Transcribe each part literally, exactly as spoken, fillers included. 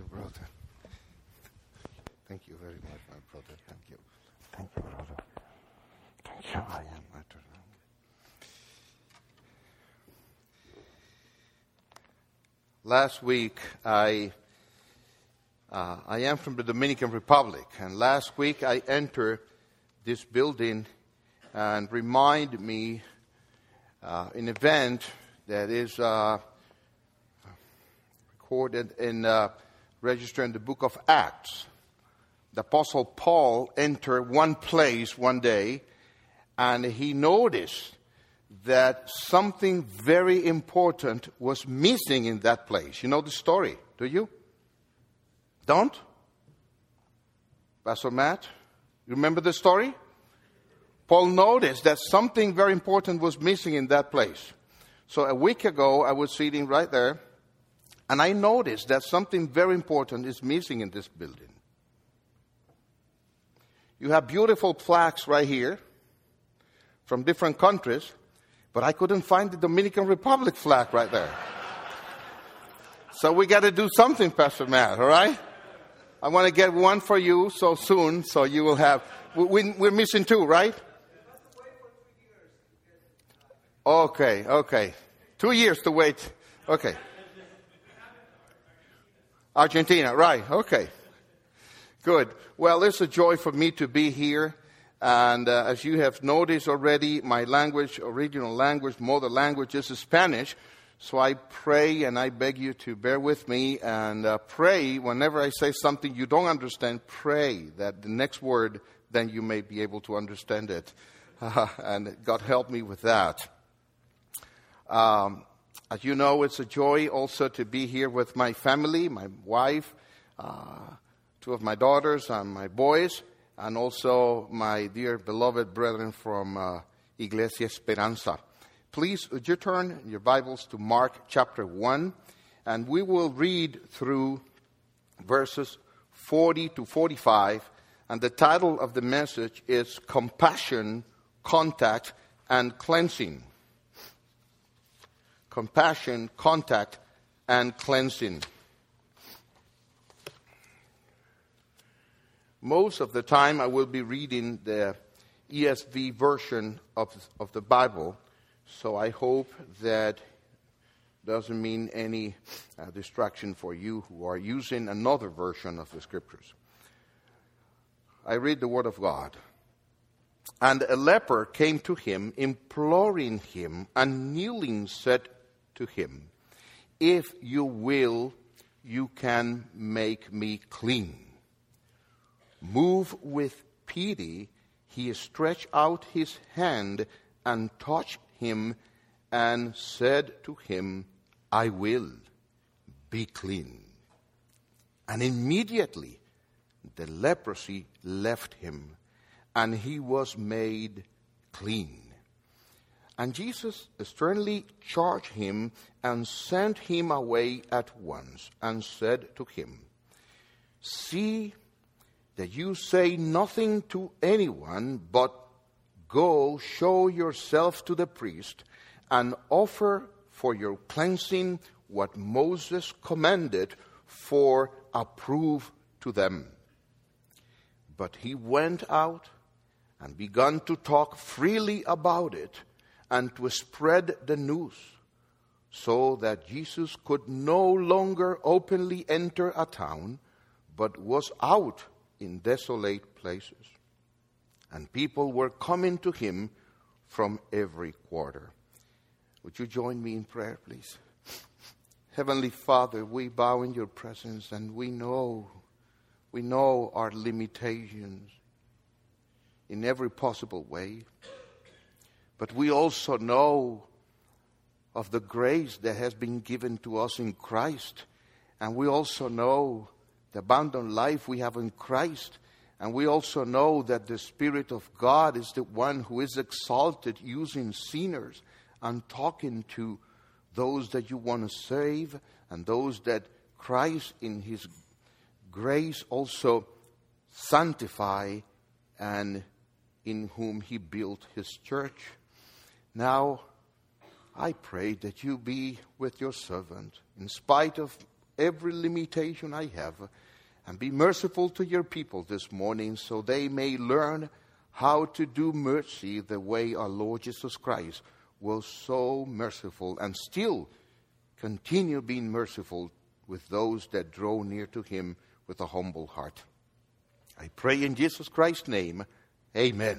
you, brother. Thank you very much, my brother. Thank you. Thank you, brother. Thank you. I am at Last week, I uh, I am from the Dominican Republic, and last week I entered this building and remind me uh, an event that is uh, recorded in uh, registered in the book of Acts. The Apostle Paul entered one place one day, and he noticed that something very important was missing in that place. You know the story, do you? Don't? Pastor Matt, you remember the story? Paul noticed that something very important was missing in that place. So a week ago, I was sitting right there, and I noticed that something very important is missing in this building. You have beautiful plaques right here from different countries, but I couldn't find the Dominican Republic flag right there. So we got to do something, Pastor Matt, all right? I want to get one for you so soon, so you will have... We, we're missing two, right? Okay, okay. Two years to wait. Okay. Argentina, right, okay. Good. Well, it's a joy for me to be here. And uh, as you have noticed already, my language, original language, mother language is Spanish. So I pray and I beg you to bear with me and uh, pray whenever I say something you don't understand, pray that the next word, then you may be able to understand it. Uh, and God help me with that. Um, as you know, it's a joy also to be here with my family, my wife, uh, two of my daughters and my boys, and also my dear beloved brethren from uh, Iglesia Esperanza. Please, would you turn your Bibles to Mark chapter one, and we will read through verses forty to forty-five, and the title of the message is Compassion, Contact, and Cleansing. Compassion, Contact, and Cleansing. Most of the time I will be reading the E S V version of, of the Bible, so I hope that doesn't mean any uh, distraction for you who are using another version of the Scriptures. I read the Word of God. And a leper came to him, imploring him, and kneeling said to him, "If you will, you can make me clean." Moved with pity, he stretched out his hand and touched him and said to him, "I will, be clean." And immediately the leprosy left him, and he was made clean. And Jesus sternly charged him and sent him away at once and said to him, "See that you say nothing to anyone, but go show yourself to the priest and offer for your cleansing what Moses commanded, for a proof to them." But he went out and began to talk freely about it and to spread the news, so that Jesus could no longer openly enter a town, but was out in desolate places. And people were coming to him from every quarter. Would you join me in prayer, please? Heavenly Father, we bow in your presence, and we know, we know our limitations in every possible way. But we also know of the grace that has been given to us in Christ. And we also know the abundant life we have in Christ. And we also know that the Spirit of God is the one who is exalted using sinners and talking to those that you want to save and those that Christ in his grace also sanctify and in whom he built his church. Now, I pray that you be with your servant in spite of every limitation I have. And be merciful to your people this morning so they may learn how to do mercy the way our Lord Jesus Christ was so merciful and still continue being merciful with those that draw near to him with a humble heart. I pray in Jesus Christ's name, amen.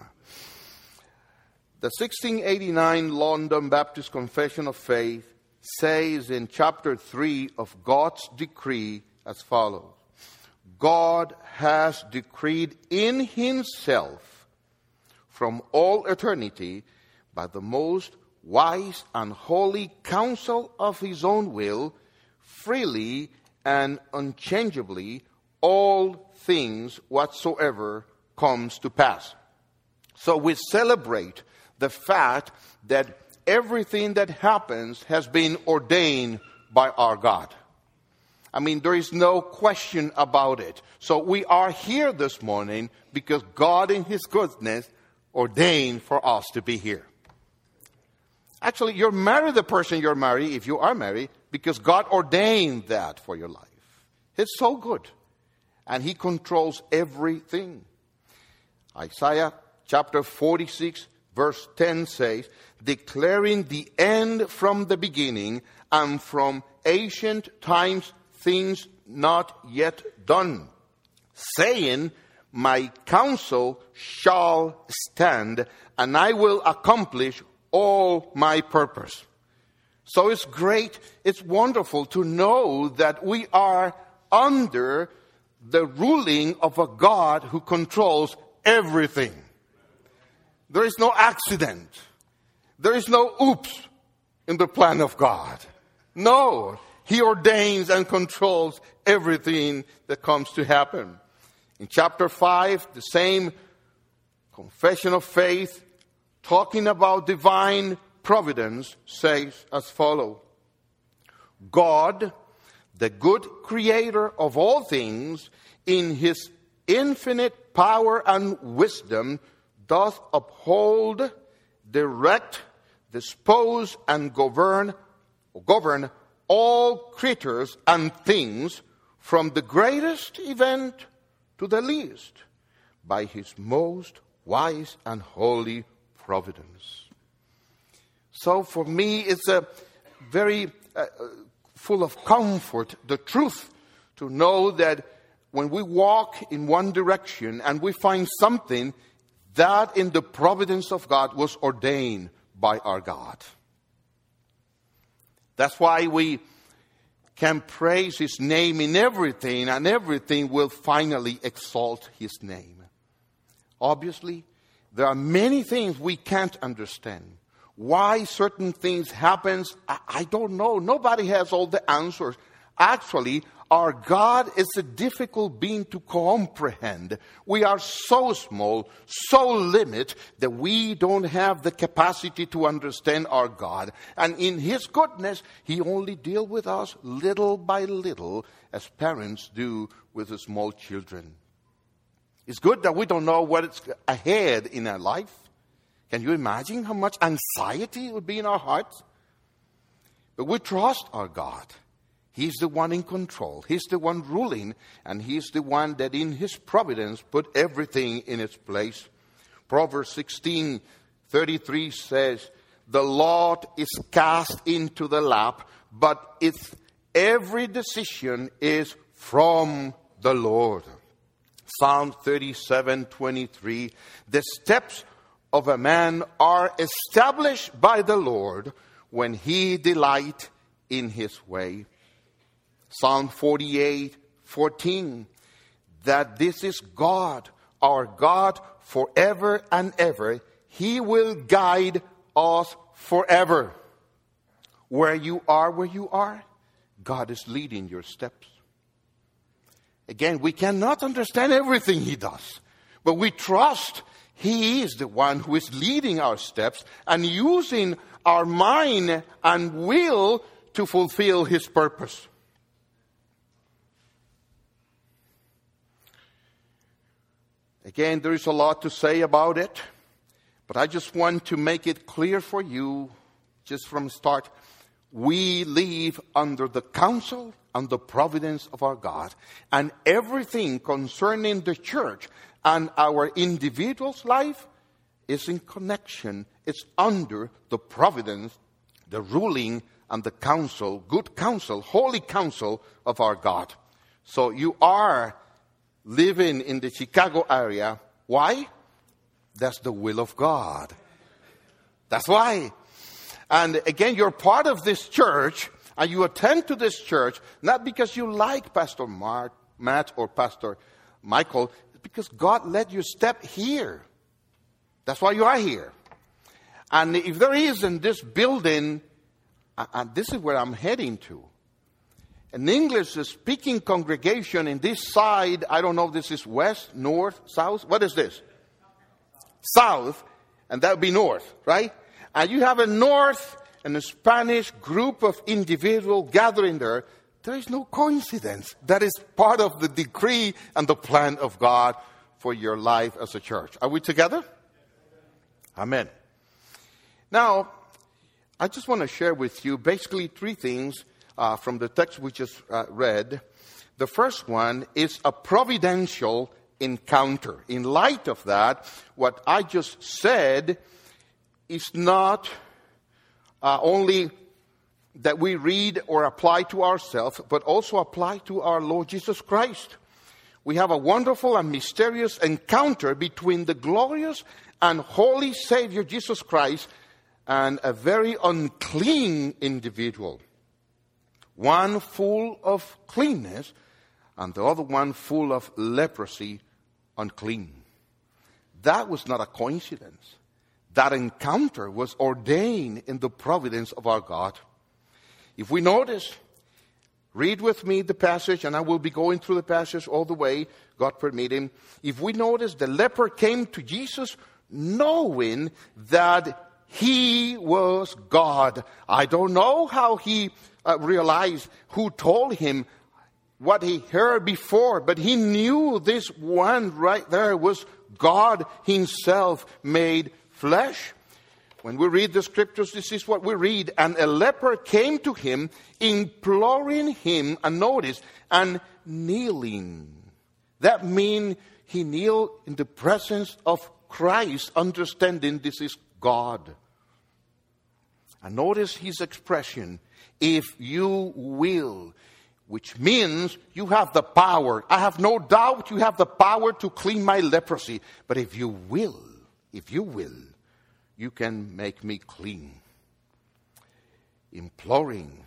The sixteen eighty-nine London Baptist Confession of Faith says in chapter three of God's decree as follows. God has decreed in himself from all eternity by the most wise and holy counsel of his own will, freely and unchangeably, all things whatsoever comes to pass. So we celebrate the fact that everything that happens has been ordained by our God. I mean, there is no question about it. So we are here this morning because God in his goodness ordained for us to be here. Actually, you're married the person you're married, if you are married, because God ordained that for your life. It's so good. And he controls everything. Isaiah chapter forty-six, verse ten says, declaring the end from the beginning and from ancient times things not yet done, saying, my counsel shall stand, and I will accomplish all my purpose. So it's great, it's wonderful to know that we are under the ruling of a God who controls everything. There is no accident. There is no oops in the plan of God. No, he ordains and controls everything that comes to happen. In chapter five, the same confession of faith, talking about divine providence, says as follows. God, the good creator of all things, in his infinite power and wisdom, doth uphold, direct, dispose, and govern, govern all creatures and things, from the greatest event to the least, by his most wise and holy providence. So for me, it's a very uh, full of comfort, the truth, to know that when we walk in one direction and we find something, that in the providence of God was ordained by our God. That's why we can praise his name in everything, and everything will finally exalt his name. Obviously, there are many things we can't understand. Why certain things happen, I, I don't know. Nobody has all the answers. Actually, our God is a difficult being to comprehend. We are so small, so limited, that we don't have the capacity to understand our God. And in his goodness, he only deals with us little by little, as parents do with the small children. It's good that we don't know what's ahead in our life. Can you imagine how much anxiety would be in our hearts? But we trust our God. He's the one in control. He's the one ruling, and he's the one that in his providence put everything in its place. Proverbs sixteen thirty-three says, the Lord is cast into the lap, but its every decision is from the Lord. Psalm thirty-seven twenty-three, the steps of a man are established by the Lord when he delight in his way. Psalm forty-eight fourteen, that this is God, our God, forever and ever. He will guide us forever. Where you are, where you are, God is leading your steps. Again, we cannot understand everything he does, but we trust he is the one who is leading our steps and using our mind and will to fulfill his purpose. Again, there is a lot to say about it, but I just want to make it clear for you, just from the start, we live under the counsel and the providence of our God. And everything concerning the church and our individual's life is in connection. It's under the providence, the ruling, and the counsel, good counsel, holy counsel of our God. So you are living in the Chicago area. Why? That's the will of God. That's why. And again, you're part of this church, and you attend to this church, not because you like Pastor Mark, Matt or Pastor Michael, it's because God let you step here. That's why you are here. And if there is in this building, and this is where I'm heading to, an English-speaking congregation in this side, I don't know if this is west, north, south. What is this? South, and that would be north, right? And you have a north and a Spanish group of individuals gathering there. There is no coincidence. That is part of the decree and the plan of God for your life as a church. Are we together? Amen. Now, I just want to share with you basically three things uh, from the text we just uh, read. The first one is a providential encounter. In light of that, what I just said is not uh, only that we read or apply to ourselves, but also apply to our Lord Jesus Christ. We have a wonderful and mysterious encounter between the glorious and holy Savior Jesus Christ and a very unclean individual. One full of cleanness and the other one full of leprosy, unclean. That was not a coincidence. That encounter was ordained in the providence of our God. If we notice, read with me the passage, and I will be going through the passage all the way, God permitting. If we notice, the leper came to Jesus knowing that he was God. I don't know how he uh, realized who told him what he heard before, but he knew this one right there was God himself made flesh. When we read the scriptures, this is what we read. And a leper came to him, imploring him, and notice, and kneeling. That means he kneeled in the presence of Christ, understanding this is God. And notice his expression, if you will, which means you have the power. I have no doubt you have the power to clean my leprosy. But if you will, if you will, you can make me clean. Imploring,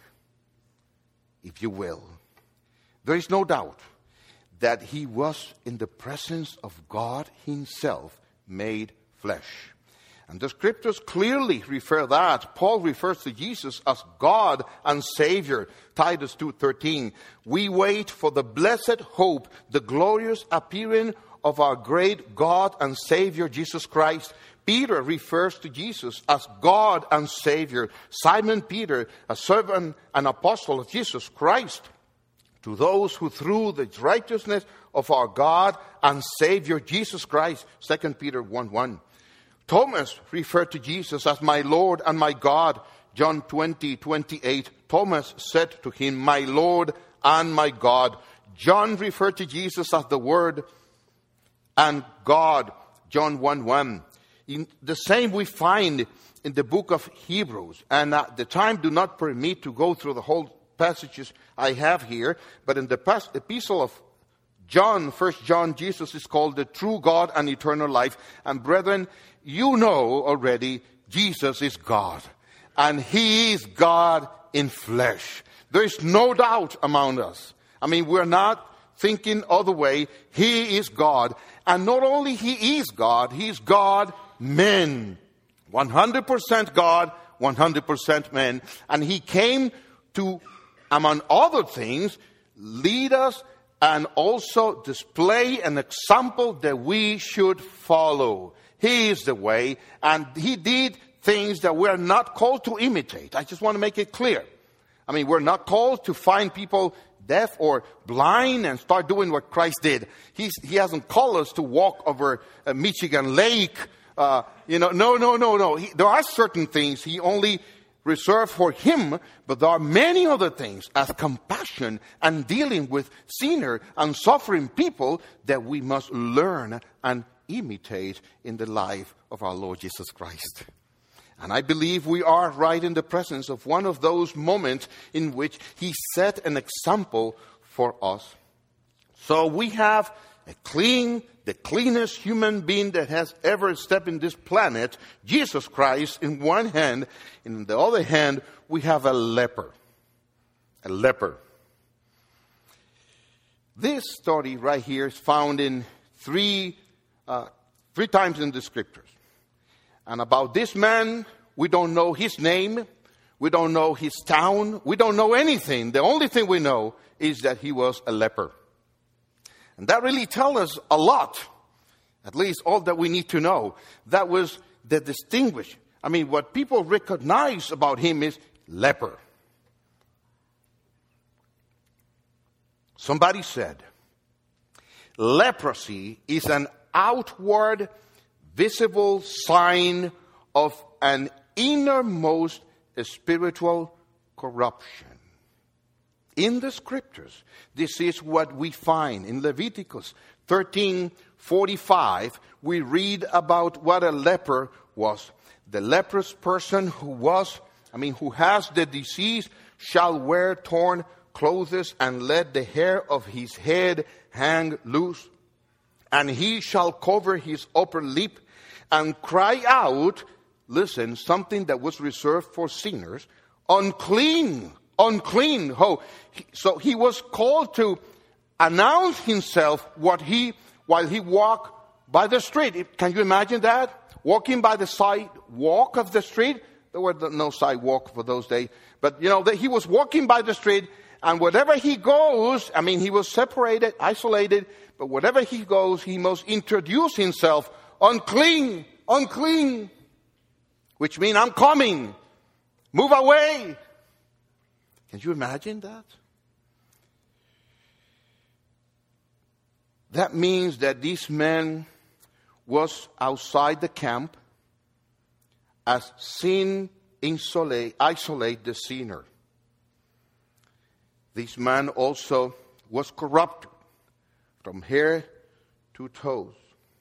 if you will. There is no doubt that he was in the presence of God himself made flesh. And the scriptures clearly refer that. Paul refers to Jesus as God and Savior. Titus two thirteen. We wait for the blessed hope, the glorious appearing of our great God and Savior Jesus Christ. Peter refers to Jesus as God and Savior. Simon Peter, a servant and apostle of Jesus Christ. To those who through the righteousness of our God and Savior Jesus Christ. Second Peter one one. Thomas referred to Jesus as my Lord and my God. John twenty twenty-eight. Thomas said to him, my Lord and my God. John referred to Jesus as the Word and God. John one one. In the same we find in the book of Hebrews. And uh, the time do not permit to go through the whole passages I have here. But in the past epistle of John, First John, Jesus is called the true God and eternal life. And brethren, you know already Jesus is God. And He is God in flesh. There is no doubt among us. I mean, we're not thinking other way. He is God. And not only He is God, He is God, man. one hundred percent God, one hundred percent man. And He came to, among other things, lead us and also display an example that we should follow. He is the way, and He did things that we're not called to imitate. I just want to make it clear. I mean, we're not called to find people deaf or blind and start doing what Christ did. He's, he hasn't called us to walk over a Michigan lake. Uh, you know, no, no, no, no. He, there are certain things He only reserved for him, but there are many other things as compassion and dealing with sinner and suffering people that we must learn and imitate in the life of our Lord Jesus Christ. And I believe we are right in the presence of one of those moments in which he set an example for us. So we have a clean, the cleanest human being that has ever stepped in this planet, Jesus Christ, in one hand. And on the other hand, we have a leper. A leper. This story right here is found in three, uh, three times in the scriptures. And about this man, we don't know his name. We don't know his town. We don't know anything. The only thing we know is that he was a leper. And that really tells us a lot. At least all that we need to know. That was the distinguish. I mean, what people recognize about him is leper. Somebody said, leprosy is an outward, visible sign of an innermost spiritual corruption. In the scriptures, this is what we find. In Leviticus thirteen forty-five, we read about what a leper was. The leprous person who was, I mean, who has the disease shall wear torn clothes and let the hair of his head hang loose. And he shall cover his upper lip and cry out, listen, something that was reserved for sinners, unclean, unclean. Oh, so he was called to announce himself what he, while he walked by the street. Can you imagine that? Walking by the sidewalk of the street. There were no sidewalk for those days. But, you know, that he was walking by the street, and wherever he goes, I mean, he was separated, isolated, but wherever he goes, he must introduce himself, unclean, unclean, which means I'm coming, move away. Can you imagine that? That means that this man was outside the camp as sin isolate, isolate the sinner. This man also was corrupted from head to toes.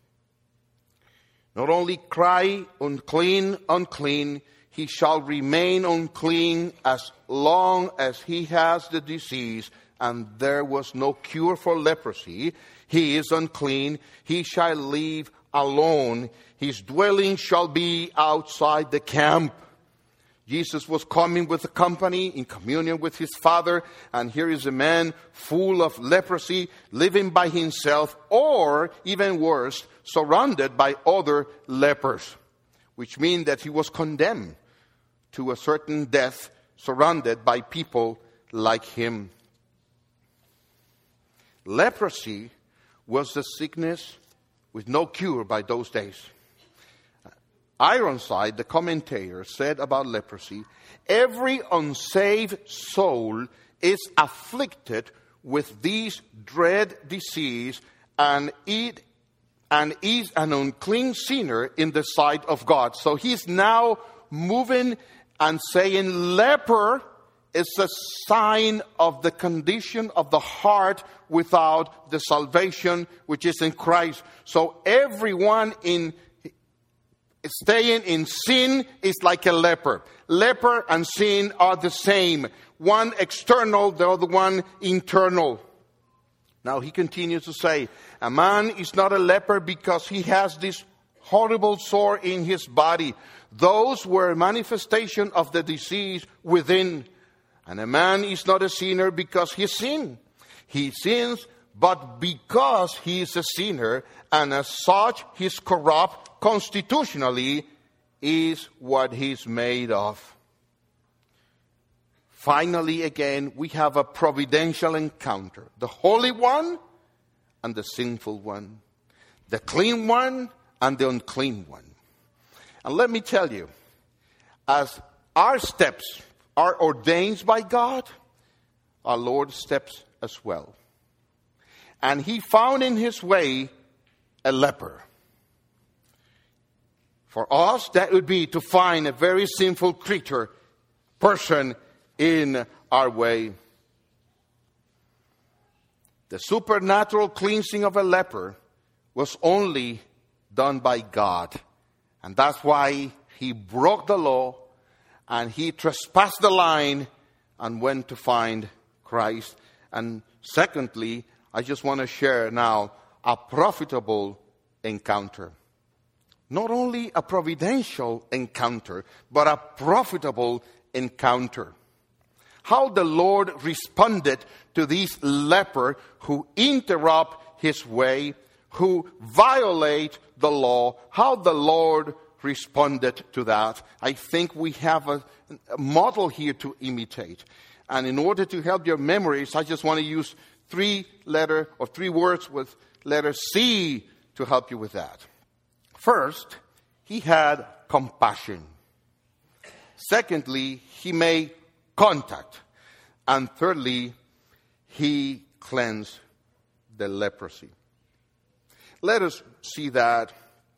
Not only cry, unclean, unclean, he shall remain unclean as long as he has the disease, and there was no cure for leprosy. He is unclean, he shall live alone. His dwelling shall be outside the camp. Jesus was coming with a company in communion with his Father, and here is a man full of leprosy, living by himself, or even worse, surrounded by other lepers, which means that he was condemned to a certain death, surrounded by people like him. Leprosy was a sickness with no cure by those days. Ironside, the commentator, said about leprosy, every unsaved soul is afflicted with this dread disease, and it and is an unclean sinner in the sight of God. So he's now moving and saying leper is a sign of the condition of the heart without the salvation which is in Christ. So everyone in staying in sin is like a leper. Leper and sin are the same. One external, the other one internal. Now he continues to say, a man is not a leper because he has this horrible sore in his body. Those were a manifestation of the disease within. And a man is not a sinner because he sinned. He sins, but because he is a sinner, and as such he's corrupt, constitutionally is what he's made of. Finally, again, we have a providential encounter. The holy one and the sinful one. The clean one and the unclean one. And let me tell you, as our steps are ordained by God, our Lord's steps as well. And he found in his way a leper. For us, that would be to find a very sinful creature person in our way. The supernatural cleansing of a leper was only done by God. And that's why he broke the law and he trespassed the line and went to find Christ. And secondly, I just want to share now a profitable encounter. Not only a providential encounter, but a profitable encounter. How the Lord responded to this leper who interrupt his way, who violate the law, how the Lord responded to that. I think we have a, a model here to imitate. And in order to help your memories, I just want to use three letter or three words with letter C to help you with that. First, he had compassion. Secondly, he made contact. And thirdly, he cleansed the leprosy. Let us see that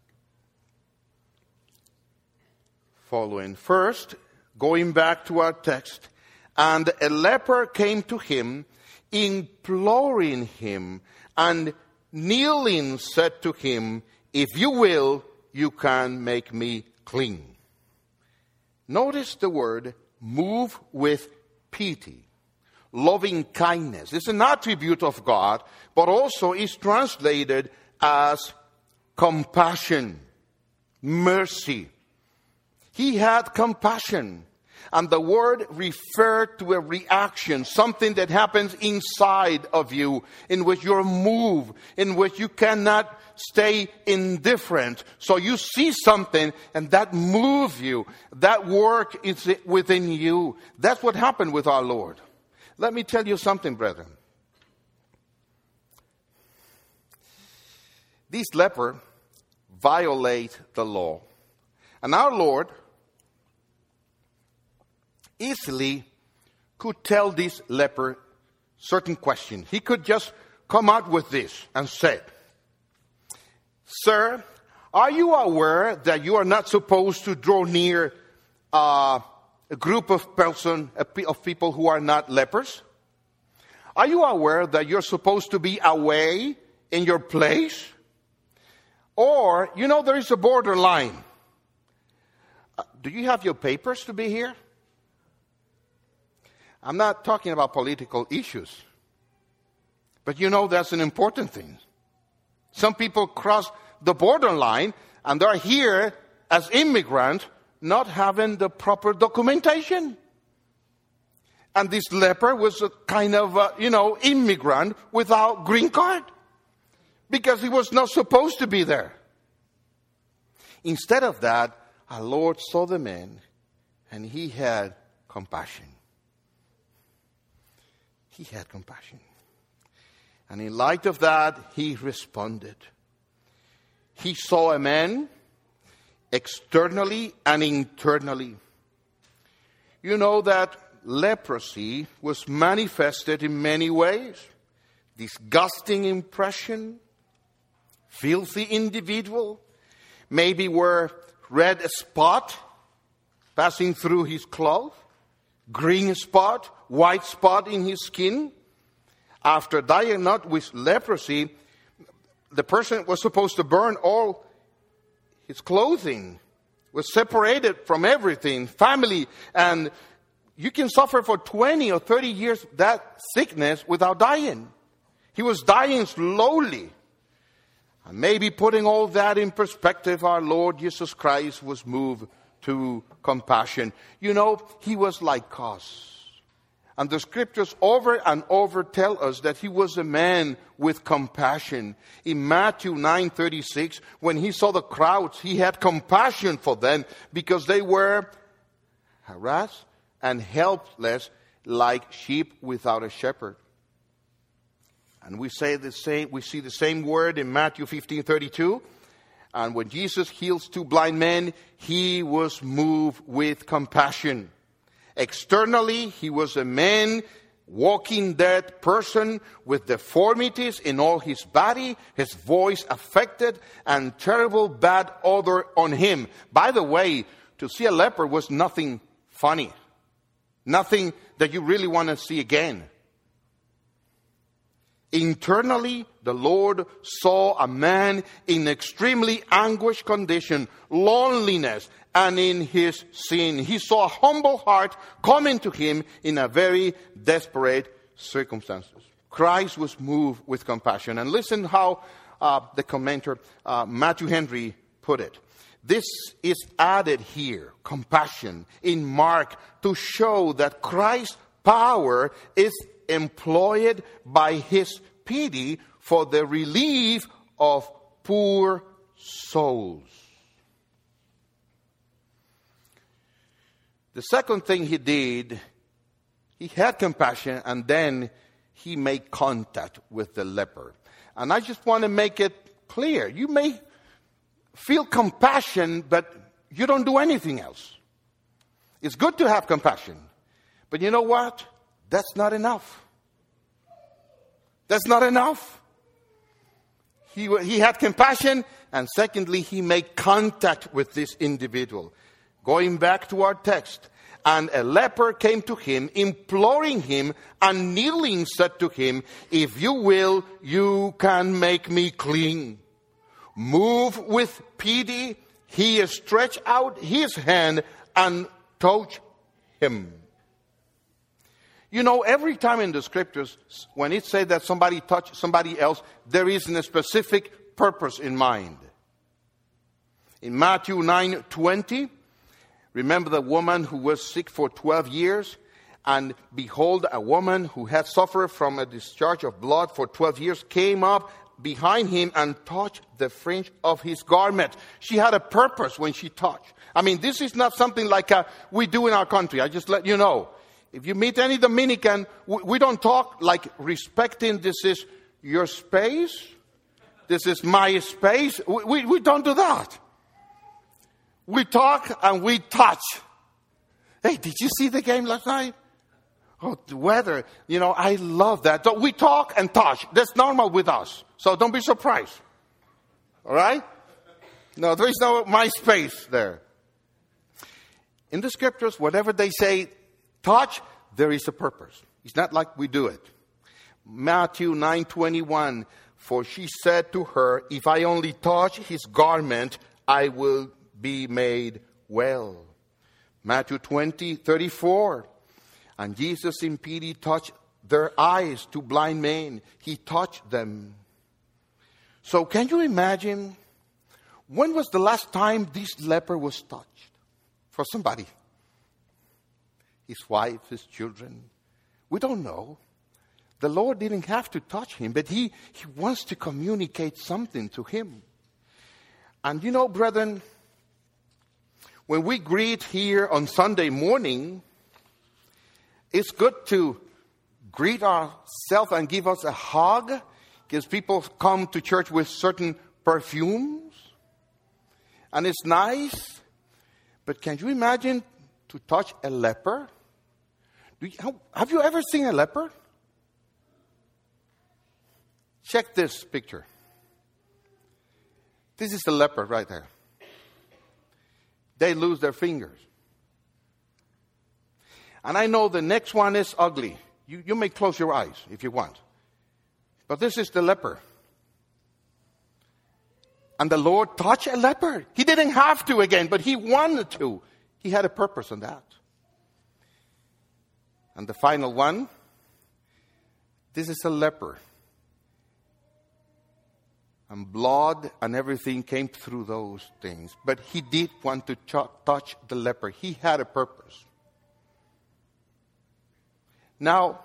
following. First, going back to our text, and a leper came to him, imploring him, and kneeling said to him, "If you will, you can make me clean." Notice the word move with pity, loving kindness. It's an attribute of God, but also is translated as compassion, mercy. He had compassion. And the word referred to a reaction, something that happens inside of you, in which you're moved, in which you cannot stay indifferent. So you see something and that moves you. That work is within you. That's what happened with our Lord. Let me tell you something, brethren. This leper violate the law. And our Lord easily could tell this leper certain questions. He could just come out with this and say, "Sir, are you aware that you are not supposed to draw near uh, a group of person of people who are not lepers? Are you aware that you're supposed to be away in your place? Or, you know, there is a borderline. Uh, do you have your papers to be here?" I'm not talking about political issues. But you know that's an important thing. Some people cross the borderline and they're here as immigrants not having the proper documentation. And this leper was a kind of, uh, you know, immigrant without green card. Because he was not supposed to be there. Instead of that, our Lord saw the man and he had compassion. He had compassion. And in light of that, he responded. He saw a man externally and internally. You know that leprosy was manifested in many ways. Disgusting impression, filthy individual, maybe were red spot passing through his cloth, green spot, white spot in his skin. After dying not with leprosy, the person was supposed to burn all his clothing, was separated from everything, family, and you can suffer for twenty or thirty years that sickness without dying. He was dying slowly. And maybe putting all that in perspective, our Lord Jesus Christ was moved to compassion. You know, he was like us. And the scriptures over and over tell us that he was a man with compassion. In Matthew nine thirty-six, when he saw the crowds, he had compassion for them because they were harassed and helpless like sheep without a shepherd. And we say the same, we see the same word in Matthew fifteen thirty-two. And when Jesus heals two blind men, he was moved with compassion. Externally, he was a man, walking dead person with deformities in all his body, his voice affected, and terrible bad odor on him. By the way, to see a leper was nothing funny. Nothing that you really want to see again. Internally, the Lord saw a man in extremely anguished condition, loneliness, and in his sin. He saw a humble heart coming to him in a very desperate circumstances. Christ was moved with compassion. And listen how uh, the commentator uh, Matthew Henry put it. This is added here, compassion, in Mark, to show that Christ's power is employed by his pity for the relief of poor souls. The second thing he did, he had compassion, and then he made contact with the leper. And I just want to make it clear. You may feel compassion, but you don't do anything else. It's good to have compassion. But you know what? That's not enough. That's not enough. He, he had compassion, and secondly, he made contact with this individual. Going back to our text, and a leper came to him, imploring him, and kneeling said to him, "If you will, you can make me clean." Moved with pity, he stretched out his hand and touched him. You know, every time in the scriptures, when it says that somebody touched somebody else, there is a specific purpose in mind. In Matthew nine twenty, remember the woman who was sick for twelve years? And behold, a woman who had suffered from a discharge of blood for twelve years came up behind him and touched the fringe of his garment. She had a purpose when she touched. I mean, this is not something like a, we do in our country. I just let you know. If you meet any Dominican, we, we don't talk like respecting this is your space. This is my space. We, we, we don't do that. We talk and we touch. Hey, did you see the game last night? Oh, the weather. You know, I love that. So we talk and touch. That's normal with us. So don't be surprised. All right? No, there is no my space there. In the scriptures, whatever they say, touch, there is a purpose. It's not like we do it. Matthew nine twenty-one, for she said to her, "If I only touch his garment, I will be made well." Matthew twenty thirty-four, and Jesus in pity touched their eyes, two blind men. He touched them. So can you imagine, when was the last time this leper was touched? For somebody. His wife, his children. We don't know. The Lord didn't have to touch him, but he, he wants to communicate something to him. And you know, brethren, when we greet here on Sunday morning, it's good to greet ourselves and give us a hug, because people come to church with certain perfumes. And it's nice. But can you imagine to touch a leper? Do you, have you ever seen a leper? Check this picture. This is the leper right there. They lose their fingers. And I know the next one is ugly. You, you may close your eyes if you want. But this is the leper. And the Lord touched a leper. He didn't have to again, but he wanted to. He had a purpose in that. And the final one, this is a leper. And blood and everything came through those things. But he did want to ch- touch the leper. He had a purpose. Now,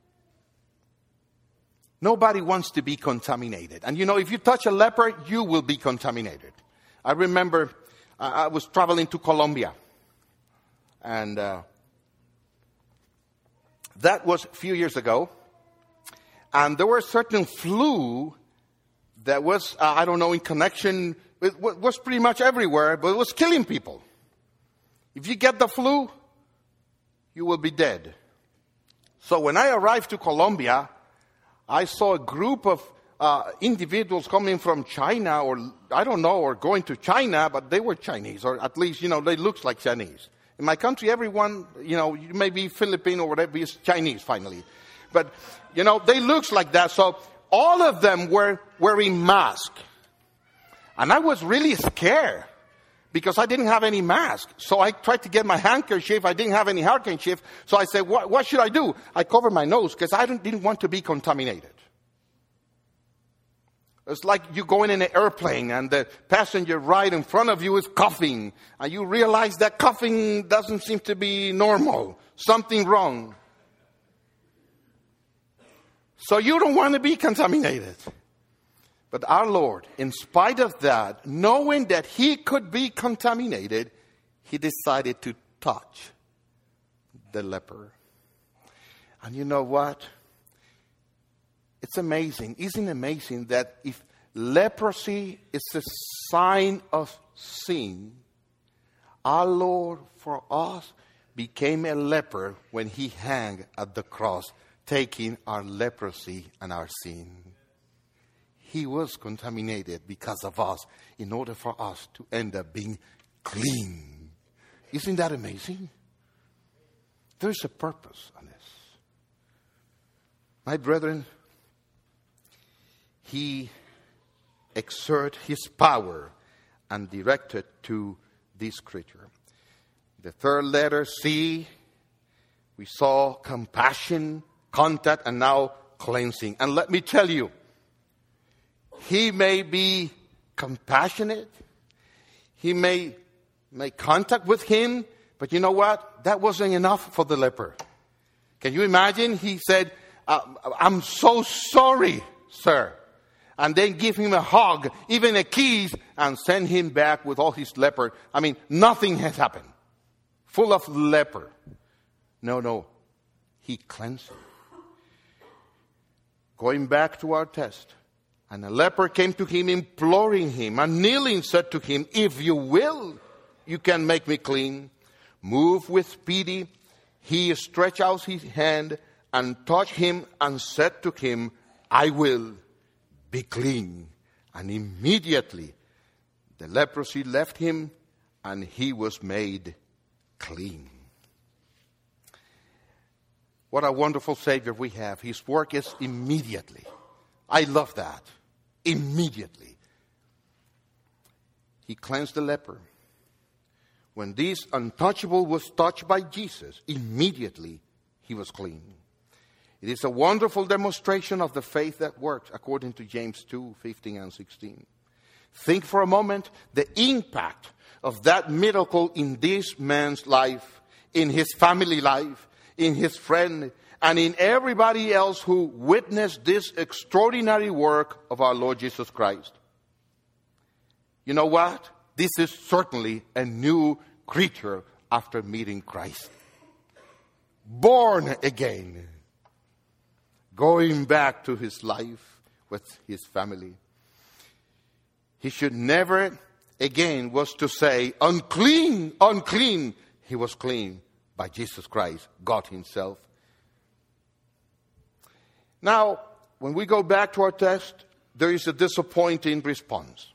nobody wants to be contaminated. And you know, if you touch a leper, you will be contaminated. I remember uh, I was traveling to Colombia. And uh, that was a few years ago. And there was certain flu that was, uh, I don't know, in connection, it was pretty much everywhere, but it was killing people. If you get the flu, you will be dead. So when I arrived to Colombia, I saw a group of uh, individuals coming from China, or I don't know, or going to China, but they were Chinese, or at least, you know, they looked like Chinese. In my country, everyone, you know, you may be Filipino or whatever, is Chinese finally. But, you know, they look like that. So all of them were wearing masks. And I was really scared because I didn't have any mask. So I tried to get my handkerchief. I didn't have any handkerchief. So I said, what, what should I do? I covered my nose because I didn't, didn't want to be contaminated. It's like you going in an airplane and the passenger right in front of you is coughing. And you realize that coughing doesn't seem to be normal. Something wrong. So you don't want to be contaminated. But our Lord, in spite of that, knowing that he could be contaminated, he decided to touch the leper. And you know what? It's amazing. Isn't it amazing that if leprosy is a sign of sin, our Lord for us became a leper when he hung at the cross, taking our leprosy and our sin. He was contaminated because of us in order for us to end up being clean. Isn't that amazing? There's a purpose on this. My brethren, he exerted his power and directed to this creature. The third letter, C, we saw compassion, contact, and now cleansing. And let me tell you, he may be compassionate. He may make contact with him. But you know what? That wasn't enough for the leper. Can you imagine? He said, uh, I'm so sorry, sir. And then give him a hug, even a kiss, and send him back with all his leper. I mean, nothing has happened. Full of leper. No, no. He cleansed him. Going back to our text. And a leper came to him, imploring him, and kneeling said to him, if you will, you can make me clean. Moved with pity, he stretched out his hand and touched him and said to him, I will be clean. And immediately the leprosy left him and he was made clean. What a wonderful Savior we have. His work is immediately. I love that. Immediately. He cleansed the leper. When this untouchable was touched by Jesus, immediately he was clean. It is a wonderful demonstration of the faith that works, according to James two, fifteen and sixteen. Think for a moment the impact of that miracle in this man's life, in his family life, in his friend, and in everybody else who witnessed this extraordinary work of our Lord Jesus Christ. You know what? This is certainly a new creature after meeting Christ. Born again. Going back to his life with his family. He should never again was to say, unclean, unclean. He was clean by Jesus Christ, God himself. Now, when we go back to our text, there is a disappointing response.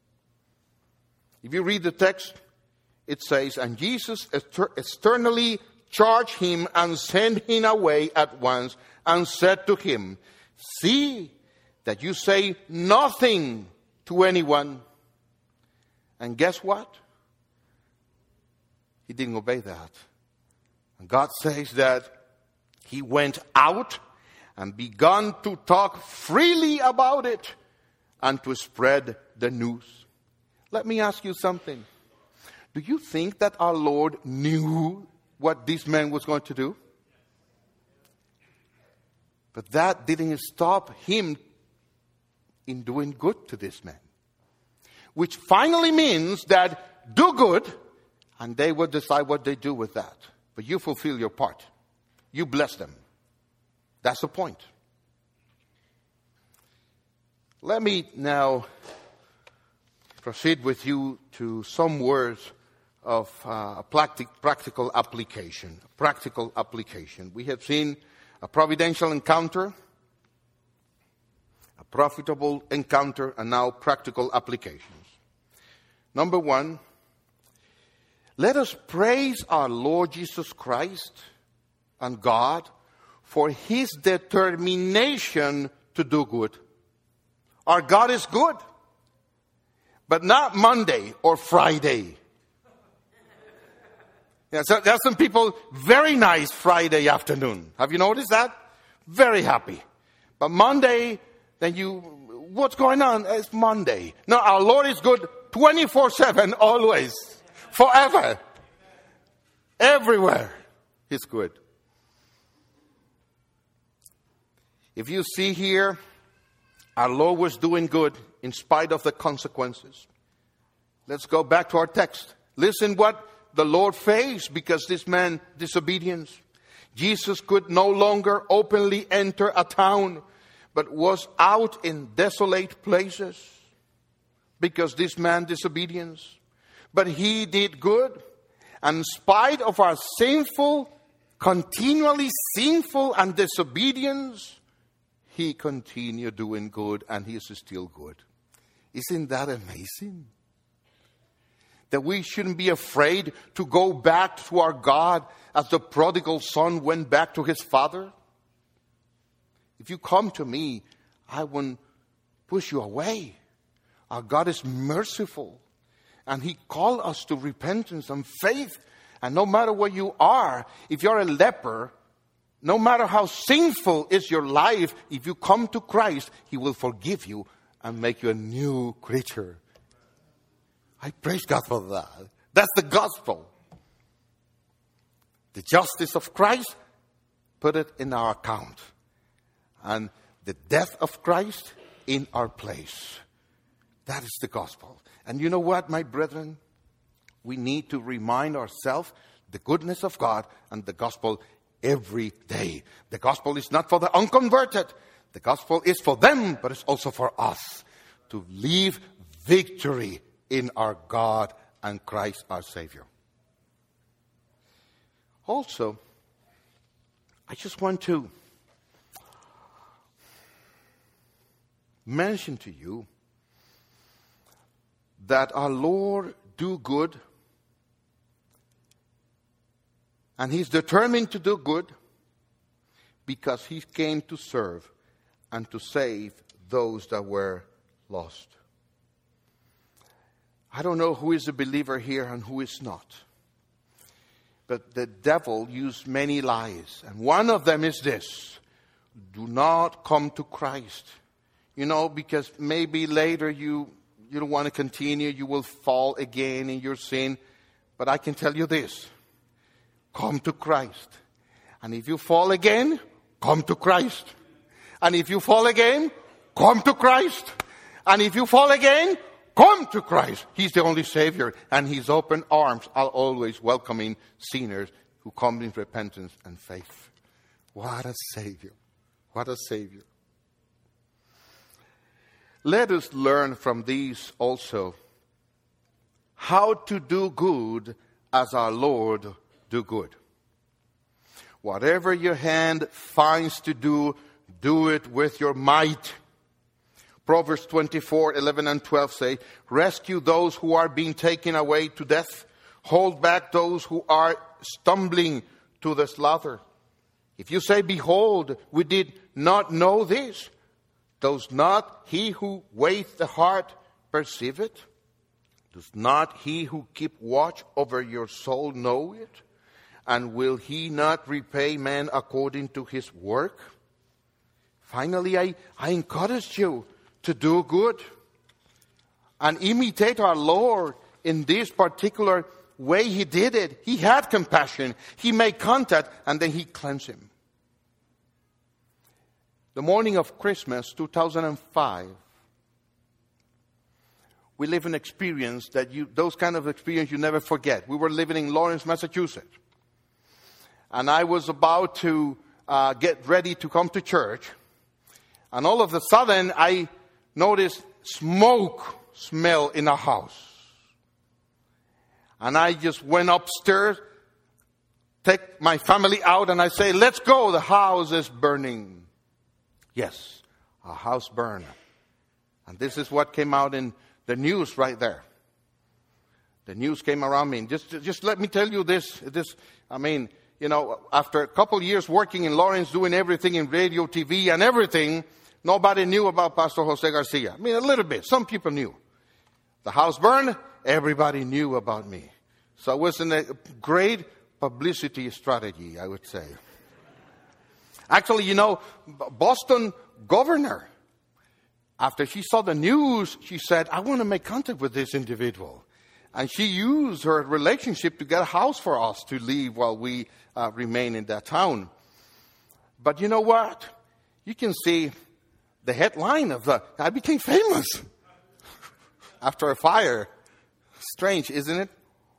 If you read the text, it says, and Jesus externally charged him and sent him away at once and said to him, see that you say nothing to anyone. And guess what? He didn't obey that. And God says that he went out and began to talk freely about it and to spread the news. Let me ask you something. Do you think that our Lord knew what this man was going to do? But that didn't stop him in doing good to this man. Which finally means that do good and they will decide what they do with that. But you fulfill your part. You bless them. That's the point. Let me now proceed with you to some words of uh, practic- practical application. Practical application. We have seen a providential encounter, a profitable encounter, and now practical applications. Number one, Let us praise our Lord Jesus Christ and God for his determination to do good. Our God is good, but not Monday or Friday. Yeah, so there are some people very nice Friday afternoon. Have you noticed that? Very happy. But Monday, then you, what's going on? It's Monday. No, our Lord is good twenty-four seven, always, forever, everywhere. He's good. If you see here, our Lord was doing good in spite of the consequences. Let's go back to our text. Listen what the Lord faced because this man disobedience. Jesus could no longer openly enter a town, but was out in desolate places because this man disobedience. But he did good. And in spite of our sinful, continually sinful and disobedience, he continued doing good, and he is still good. Isn't that amazing? That we shouldn't be afraid to go back to our God as the prodigal son went back to his father. If you come to me, I won't push you away. Our God is merciful, and he called us to repentance and faith. And no matter where you are, if you're a leper, no matter how sinful is your life, if you come to Christ, he will forgive you and make you a new creature. I praise God for that. That's the gospel. The justice of Christ, put it in our account. And the death of Christ in our place. That is the gospel. And you know what, my brethren? We need to remind ourselves the goodness of God and the gospel every day. The gospel is not for the unconverted. The gospel is for them, but it's also for us to live victory in our God and Christ our Savior. Also, I just want to mention to you that our Lord do good, and he's determined to do good because he came to serve and to save those that were lost. I don't know who is a believer here and who is not. But the devil used many lies. And one of them is this: do not come to Christ. You know, because maybe later you, you don't want to continue. You will fall again in your sin. But I can tell you this: come to Christ. And if you fall again, come to Christ. And if you fall again, come to Christ. And if you fall again, come to Christ. He's the only Savior. And his open arms are always welcoming sinners who come in repentance and faith. What a Savior. What a Savior. Let us learn from these also how to do good as our Lord do good. Whatever your hand finds to do, do it with your might. Proverbs twenty-four, eleven and twelve say, rescue those who are being taken away to death. Hold back those who are stumbling to the slaughter. If you say, behold, we did not know this, does not he who weigheth the heart perceive it? Does not he who keep watch over your soul know it? And will he not repay man according to his work? Finally, I, I encourage you to do good and imitate our Lord in this particular way he did it. He had compassion. He made contact, and then he cleansed him. The morning of Christmas, two thousand five, we live an experience that you, those kind of experience you never forget. We were living in Lawrence, Massachusetts. And I was about to uh, get ready to come to church. And all of a sudden, I noticed smoke smell in our house. And I just went upstairs, take my family out, and I say, let's go, the house is burning. Yes, our house burned. And this is what came out in the news right there. The news came around me. And just, just let me tell you this. This, I mean, you know, after a couple of years working in Lawrence, doing everything in radio, T V, and everything, nobody knew about Pastor Jose Garcia. I mean, a little bit. Some people knew. The house burned. Everybody knew about me. So it was a great publicity strategy, I would say. Actually, you know, Boston governor, after she saw the news, she said, I want to make contact with this individual. And she used her relationship to get a house for us to live while we uh, remain in that town. But you know what? You can see the headline of the, I became famous after a fire. Strange, isn't it?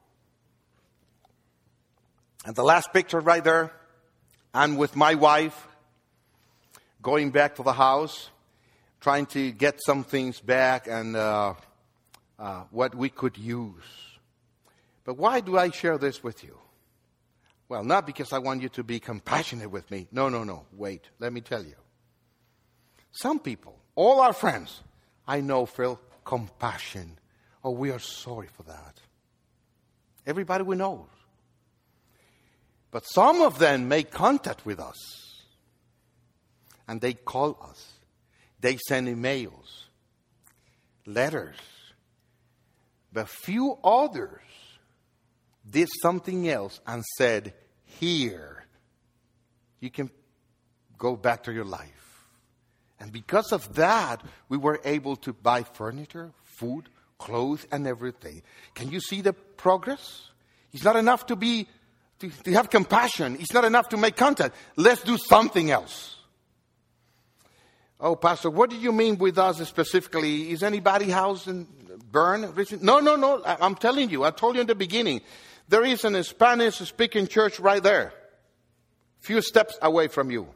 And the last picture right there, I'm with my wife, going back to the house, trying to get some things back and uh, uh, what we could use. But why do I share this with you? Well, not because I want you to be compassionate with me. No, no, no. Wait, let me tell you. Some people, all our friends, I know feel compassion. Oh, we are sorry for that. Everybody we know. But some of them make contact with us. And they call us. They send emails, letters. But few others did something else and said, here, you can go back to your life. And because of that, we were able to buy furniture, food, clothes, and everything. Can you see the progress? It's not enough to be, to, to have compassion. It's not enough to make contact. Let's do something else. Oh, Pastor, what do you mean with us specifically? Is anybody house in burn? No, no, no. I'm telling you. I told you in the beginning. There is a Spanish-speaking church right there. Few steps away from you.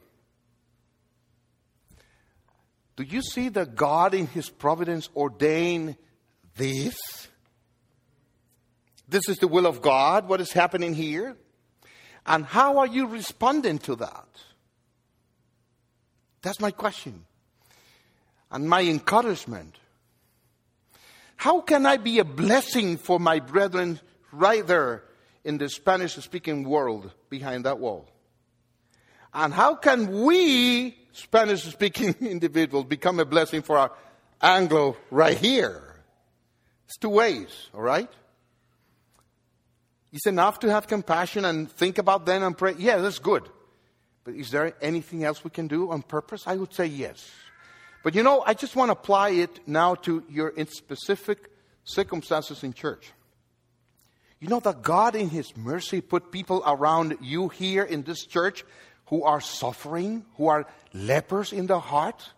Do you see that God in His providence ordained this? This is the will of God, what is happening here. And how are you responding to that? That's my question. And my encouragement. How can I be a blessing for my brethren right there in the Spanish-speaking world behind that wall? And how can we, Spanish-speaking individuals, become a blessing for our Anglo right here? It's two ways, all right? It's enough to have compassion and think about them and pray. Yeah, that's good. But is there anything else we can do on purpose? I would say yes. But you know, I just want to apply it now to your specific circumstances in church. You know that God in His mercy put people around you here in this church who are suffering, who are lepers in the heart.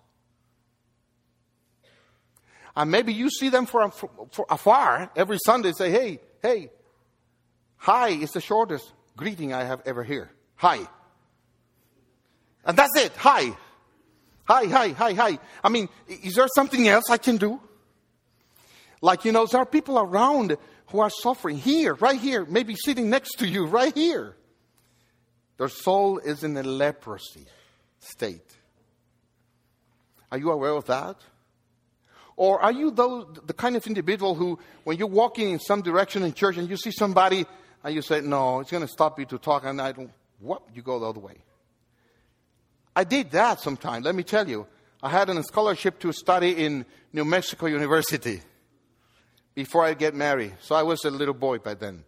And maybe you see them from for, for afar every Sunday, say, hey, hey, hi is the shortest greeting I have ever heard. Hi. And that's it. Hi. Hi, hi, hi, hi. I mean, is there something else I can do? Like, you know, there are people around who are suffering here, right here, maybe sitting next to you, right here. Their soul is in a leprosy state. Are you aware of that? Or are you those, the kind of individual who, when you're walking in some direction in church and you see somebody and you say, no, it's going to stop you to talk, and I don't, what? You go the other way. I did that sometime, let me tell you. I had a scholarship to study in New Mexico University before I get married. So I was a little boy by then,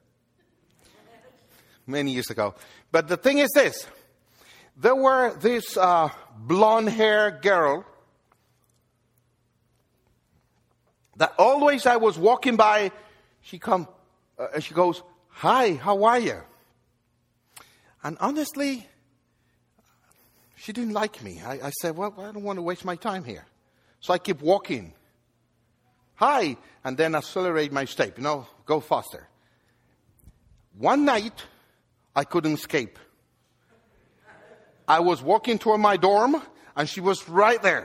many years ago. But the thing is this. There were this uh, blonde-haired girl that always I was walking by, she come, uh, she goes, hi, how are you? And honestly, she didn't like me. I, I said, well, I don't want to waste my time here. So I keep walking. Hi. And then accelerate my step. You know, go faster. One night, I couldn't escape. I was walking toward my dorm, and she was right there.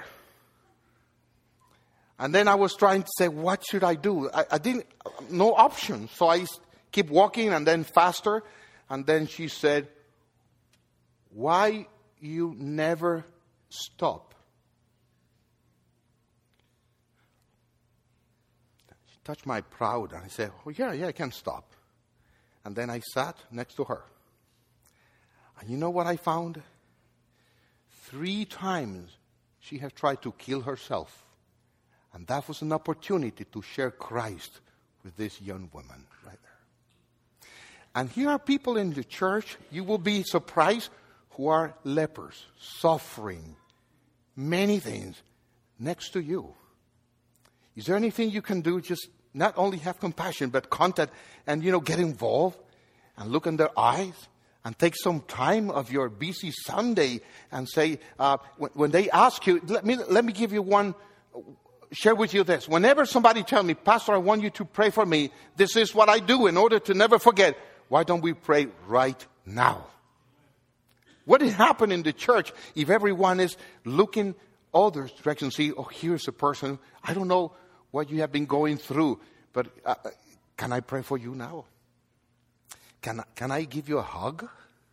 And then I was trying to say, what should I do? I, I didn't, no option. So I keep walking, and then faster. And then she said, why you never stop? She touched my proud, and I said, oh, yeah, yeah, I can stop. And then I sat next to her. And you know what I found? Three times she had tried to kill herself. And that was an opportunity to share Christ with this young woman right there. And here are people in the church, you will be surprised, who are lepers, suffering, many things, next to you. Is there anything you can do? Just not only have compassion, but contact and, you know, get involved and look in their eyes and take some time of your busy Sunday and say, uh, when, when they ask you, let me, let me give you one, share with you this. Whenever somebody tells me, Pastor, I want you to pray for me, this is what I do in order to never forget. Why don't we pray right now? What would happen in the church if everyone is looking other directions? See, oh, here's a person. I don't know what you have been going through, but uh, can I pray for you now? Can, can I give you a hug?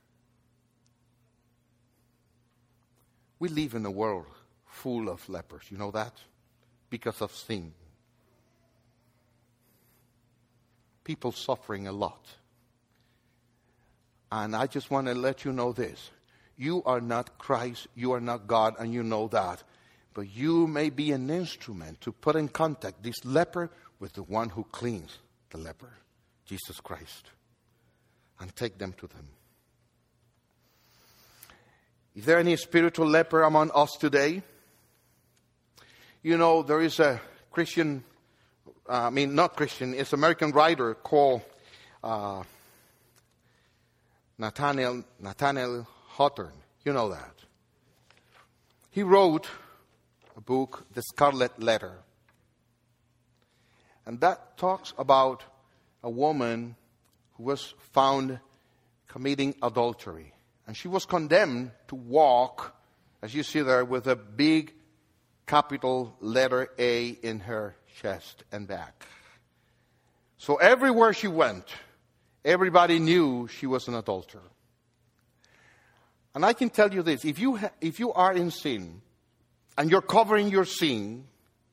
We live in a world full of lepers. You know that? Because of sin. People suffering a lot. And I just want to let you know this. You are not Christ, you are not God, and you know that. But you may be an instrument to put in contact this leper with the one who cleans the leper, Jesus Christ, and take them to them. Is there any spiritual leper among us today? You know, there is a Christian, uh, I mean, not Christian, it's an American writer called uh, Nathaniel, Nathaniel Hawthorne. You know that. He wrote a book, The Scarlet Letter. And that talks about a woman who was found committing adultery. And she was condemned to walk, as you see there, with a big capital letter A in her chest and back. So everywhere she went, everybody knew she was an adulterer. And I can tell you this, if you ha- if you are in sin, and you're covering your sin,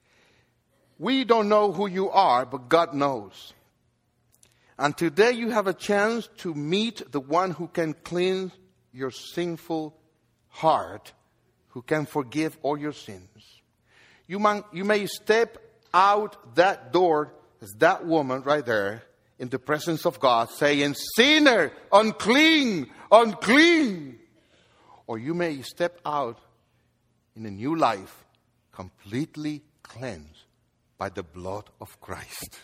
we don't know who you are, but God knows. And today you have a chance to meet the one who can cleanse your sinful heart, who can forgive all your sins. You, man, you may step out that door as that woman right there in the presence of God saying, sinner, unclean, unclean. Or you may step out in a new life, completely cleansed by the blood of Christ.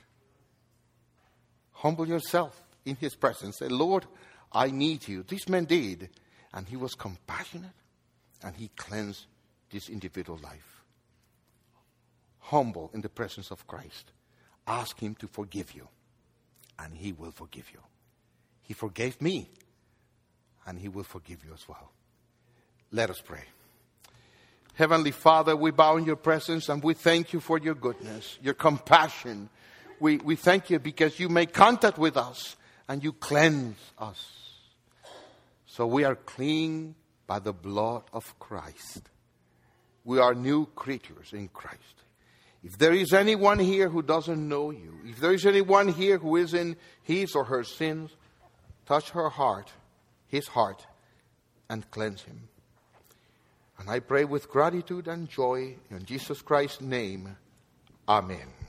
Humble yourself in His presence. Say, Lord, I need you. This man did. And he was compassionate. And he cleansed this individual life. Humble in the presence of Christ. Ask Him to forgive you. And He will forgive you. He forgave me. And He will forgive you as well. Let us pray. Heavenly Father, we bow in your presence and we thank you for your goodness, your compassion. We, we thank you because you make contact with us and you cleanse us. So we are clean by the blood of Christ. We are new creatures in Christ. If there is anyone here who doesn't know you, if there is anyone here who is in his or her sins, touch her heart, his heart, and cleanse him. And I pray with gratitude and joy in Jesus Christ's name. Amen.